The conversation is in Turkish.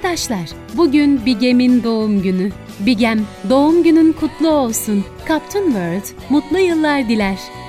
Arkadaşlar, bugün Bigem'in doğum günü. Bigem, doğum günün kutlu olsun. Kaptun World, mutlu yıllar diler.